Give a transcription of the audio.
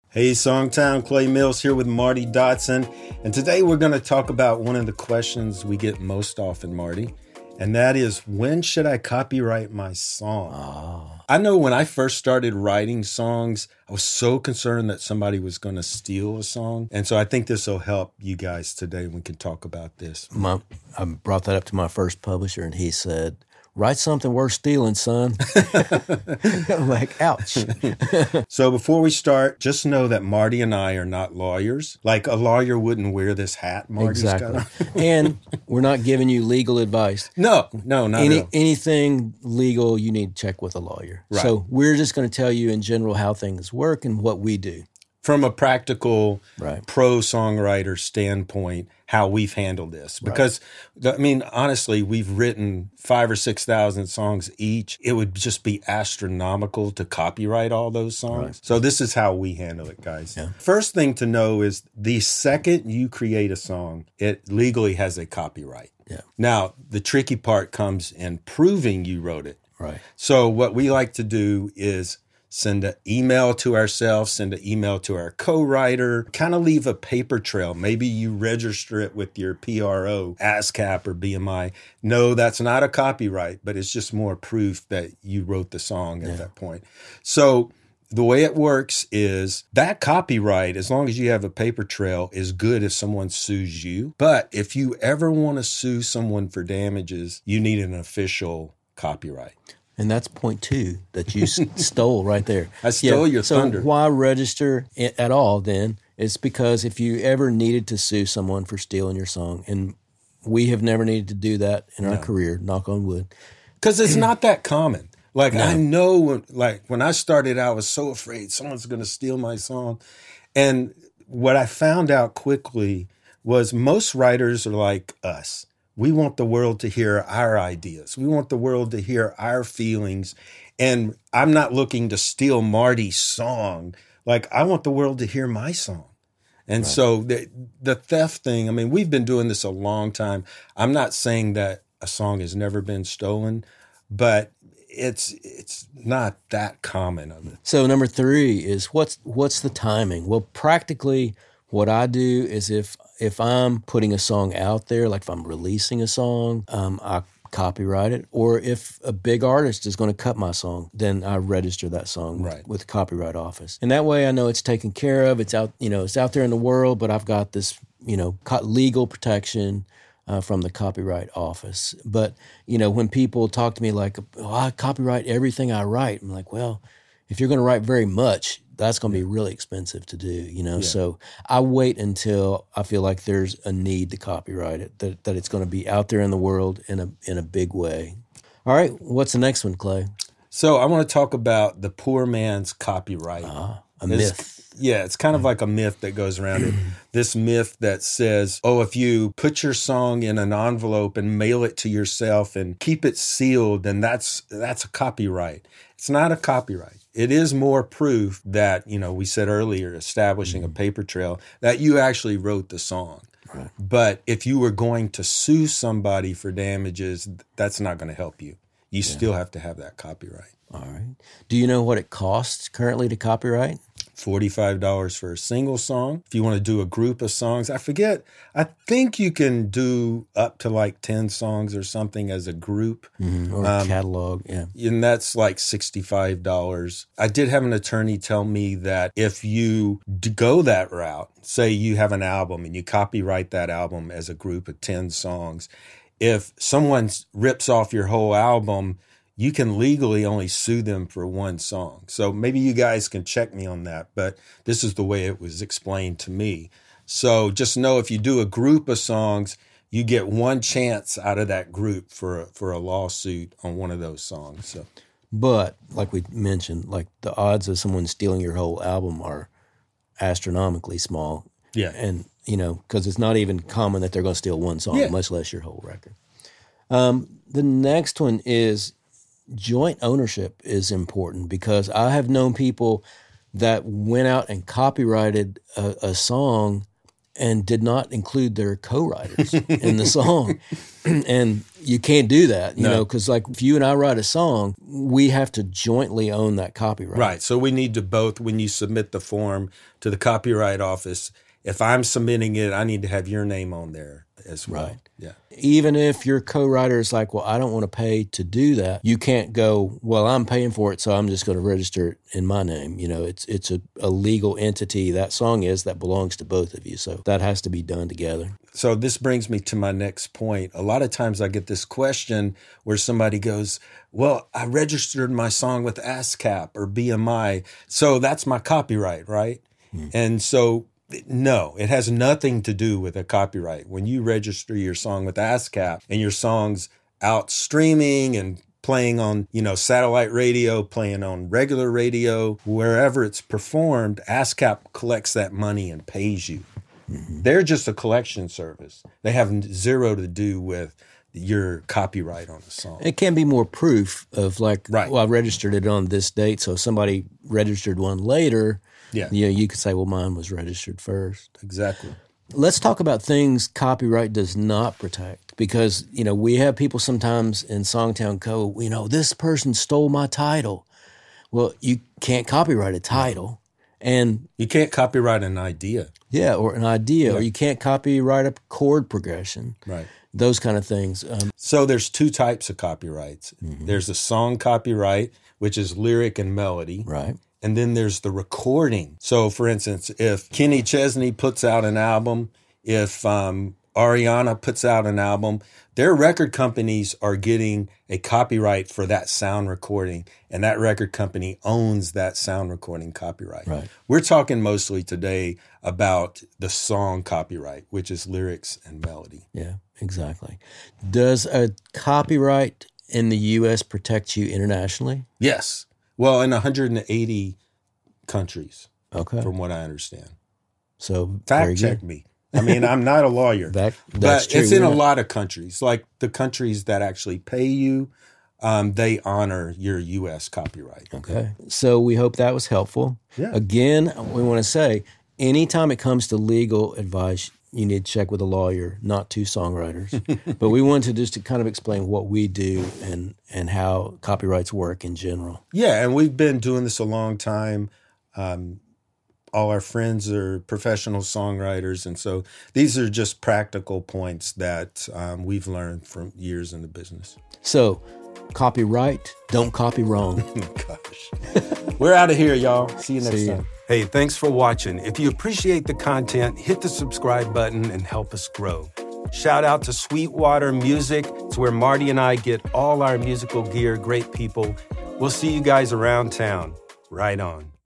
Hey, Songtown, Clay Mills here with Marty Dotson. And today we're going to talk about one of the questions we get most often, Marty. And that is, when should I copyright my song? I know when I first started writing songs, I was so concerned that somebody was going to steal a song. And so I think this will help you guys today. We can talk about this. I brought that up to my first publisher, and he said, write something worth stealing, son. I'm like, ouch. So before we start, just know that Marty and I are not lawyers. Like a lawyer wouldn't wear this hat Marty's got on. And we're not giving you legal advice. No, not at all. Anything legal, you need to check with a lawyer. Right. So we're just going to tell you in general how things work and what we do. From a practical Right. pro songwriter standpoint, how we've handled this. Because, I mean, honestly, we've written 5,000 or 6,000 songs each. It would just be astronomical to copyright all those songs. Right. So this is how we handle it, guys. Yeah. First thing to know is the second you create a song, it legally has a copyright. Yeah. Now, the tricky part comes in proving you wrote it. Right. So what we like to do is send an email to ourselves, send an email to our co-writer, kind of leave a paper trail. Maybe you register it with your PRO, ASCAP or BMI. No, that's not a copyright, but it's just more proof that you wrote the song at that point. So the way it works is that copyright, as long as you have a paper trail, is good if someone sues you. But if you ever want to sue someone for damages, you need an official copyright. And that's point 2 that you stole right there. I stole your thunder. So why register at all then? It's because if you ever needed to sue someone for stealing your song, and we have never needed to do that in our career, knock on wood. Because it's not that common. Like, I know, when I started out, I was so afraid someone's going to steal my song. And what I found out quickly was most writers are like us. We want the world to hear our ideas. We want the world to hear our feelings. And I'm not looking to steal Marty's song. Like, I want the world to hear my song. And so the theft thing, I mean, we've been doing this a long time. I'm not saying that a song has never been stolen, but it's not that common of it. So number 3 is what's the timing? Well, practically what I do is if I'm putting a song out there, like if I'm releasing a song, I copyright it. Or if a big artist is going to cut my song, then I register that song with the Copyright Office. And that way I know it's taken care of. It's out, it's out there in the world, but I've got this, legal protection from the Copyright Office. But, when people talk to me like, I copyright everything I write, I'm like, well, if you're going to write very much, that's going to be really expensive to do, So I wait until I feel like there's a need to copyright it, that it's going to be out there in the world in a big way. All right, what's the next one, Clay? So I want to talk about the poor man's copyright. A myth. Yeah, it's kind of like a myth that goes around it. This myth that says, if you put your song in an envelope and mail it to yourself and keep it sealed, then that's a copyright. It's not a copyright. It is more proof that, we said earlier, establishing a paper trail, that you actually wrote the song. Right. But if you were going to sue somebody for damages, that's not going to help you. You still have to have that copyright. All right. Do you know what it costs currently to copyright? $45 for a single song. If you want to do a group of songs, I think you can do up to like 10 songs or something as a group. Or a catalog, yeah. And that's like $65. I did have an attorney tell me that if you go that route, say you have an album and you copyright that album as a group of 10 songs, if someone rips off your whole album, you can legally only sue them for one song. So maybe you guys can check me on that, but this is the way it was explained to me. So just know if you do a group of songs, you get one chance out of that group for a lawsuit on one of those songs. So, but like we mentioned, like the odds of someone stealing your whole album are astronomically small. Yeah. And, because it's not even common that they're going to steal one song, much less your whole record. The next one is joint ownership is important, because I have known people that went out and copyrighted a song and did not include their co-writers in the song. And you can't do that, you know, because like if you and I write a song, we have to jointly own that copyright. Right. So we need to both, when you submit the form to the Copyright Office, if I'm submitting it, I need to have your name on there as well. Right. Yeah. Even if your co-writer is like, well, I don't want to pay to do that, you can't go, well, I'm paying for it, so I'm just going to register it in my name. You know, it's a legal entity. That song is that belongs to both of you. So that has to be done together. So this brings me to my next point. A lot of times I get this question where somebody goes, well, I registered my song with ASCAP or BMI, so that's my copyright, right? And so no, it has nothing to do with a copyright. When you register your song with ASCAP and your song's out streaming and playing on, you know, satellite radio, playing on regular radio, wherever it's performed, ASCAP collects that money and pays you. They're just a collection service. They have zero to do with your copyright on a song. It can be more proof of like, right. Well, I registered it on this date, so if somebody registered one later, you know, you could say, well, mine was registered first. Exactly. Let's talk about things copyright does not protect, because, you know, we have people sometimes in Songtown go, you know, this person stole my title. Well, you can't copyright a title. And you can't copyright an idea. Yeah, or an idea, or you can't copyright a chord progression. Right. Those kind of things. So there's two types of copyrights. There's a song copyright, which is lyric and melody. Right. And then there's the recording. So, for instance, if Kenny Chesney puts out an album, if Ariana puts out an album, their record companies are getting a copyright for that sound recording, and that record company owns that sound recording copyright. Right. We're talking mostly today about the song copyright, which is lyrics and melody. Yeah, exactly. Does a copyright in the U.S. protect you internationally? Yes. Well, in 180 countries, from what I understand. So fact check me. I mean, I'm not a lawyer, that's but true. It's in a lot of countries. Like the countries that actually pay you, they honor your U.S. copyright. Okay. So we hope that was helpful. Yeah. Again, we want to say, anytime it comes to legal advice, you need to check with a lawyer, not two songwriters. But we wanted to just to kind of explain what we do and how copyrights work in general. Yeah, and we've been doing this a long time. All our friends are professional songwriters, and so these are just practical points that we've learned from years in the business. So, copyright, don't copy wrong. Gosh. We're out of here, y'all. See you next time. Hey, thanks for watching. If you appreciate the content, hit the subscribe button and help us grow. Shout out to Sweetwater Music. It's where Marty and I get all our musical gear. Great people. We'll see you guys around town. Right on.